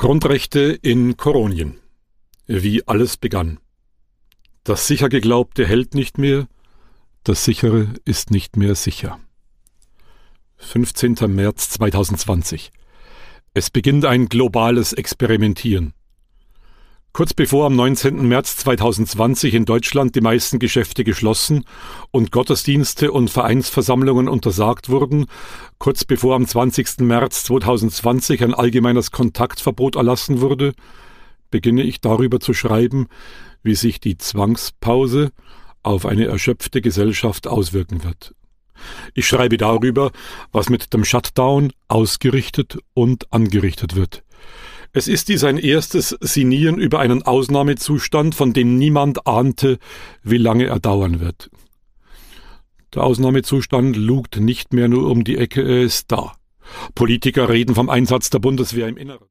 Grundrechte in Koronien. Wie alles begann. Das sicher Geglaubte hält nicht mehr, das Sichere ist nicht mehr sicher. 15. März 2020. Es beginnt ein globales Experimentieren. Kurz bevor am 19. März 2020 in Deutschland die meisten Geschäfte geschlossen und Gottesdienste und Vereinsversammlungen untersagt wurden, kurz bevor am 20. März 2020 ein allgemeines Kontaktverbot erlassen wurde, beginne ich darüber zu schreiben, wie sich die Zwangspause auf eine erschöpfte Gesellschaft auswirken wird. Ich schreibe darüber, was mit dem Shutdown ausgerichtet und angerichtet wird. Es ist dies ein erstes Sinnieren über einen Ausnahmezustand, von dem niemand ahnte, wie lange er dauern wird. Der Ausnahmezustand lugt nicht mehr nur um die Ecke, er ist da. Politiker reden vom Einsatz der Bundeswehr im Inneren.